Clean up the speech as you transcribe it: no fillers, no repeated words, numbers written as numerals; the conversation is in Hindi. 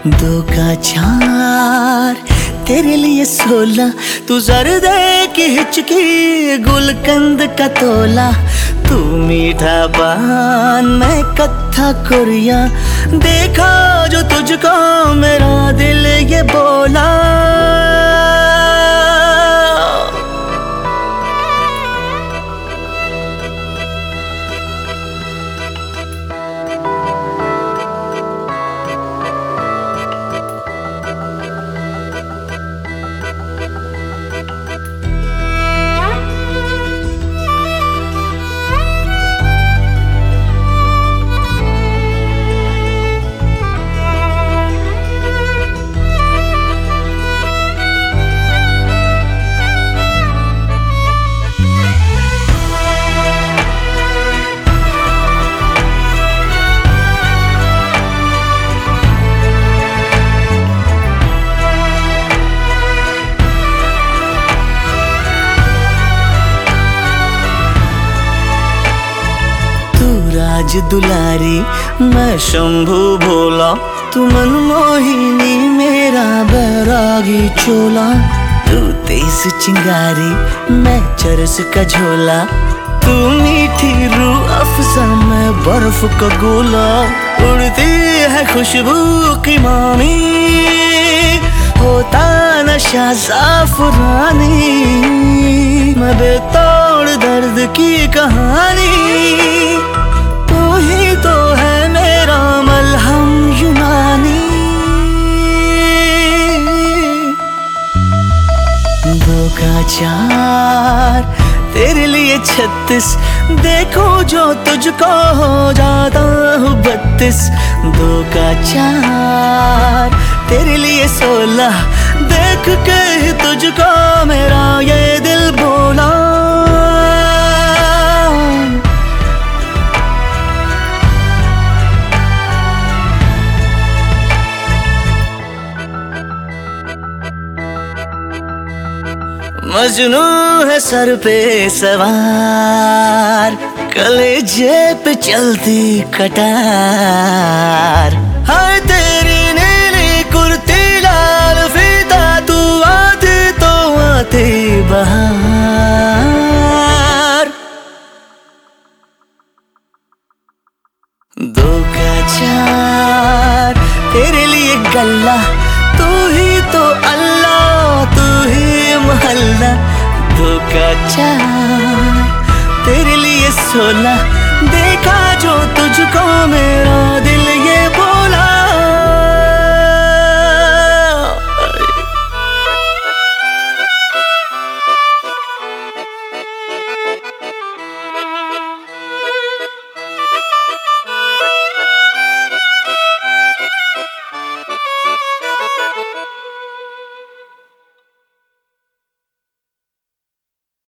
दो का चार तेरे लिए 16, तू जर्दे की हिचकी गुलकंद का तोला। तू मीठा पान मैं कत्था कुरिया, देखा जो तुझको मेरा दिल ये बोला। राज दुलारी मैं शंभू भोला, तू मनमोहिनी मेरा बैरागी चोला। तू तेज चिंगारी मैं चरस का झोला, तू मीठी रूह अफ़ज़ा मैं बर्फ का गोला। उड़ती है खुशबू की मामी, होता नशा ज़ाफ़रानी, मैं बेतोड़ दर्द की कहानी। तो है मेरा मलहम यूनानी। दो का चार तेरे लिए 36, देखो जो तुझको हो जाता हूँ 32। दो का चार तेरे लिए 16, देख के तुझको मेरा ये दिल बोला। मजनू है सर पे सवार, कलेजे पे चलती कटार। हाय तेरी नीली कुर्ती लाल फीता, तू आती तो आती बहार। दो का चार तेरे लिए गल्ला, तू ही तो अल्लाह, तू ही महल्ला। दो का चार तेरे लिए 16, देखा जो तुझको मेरा दिल।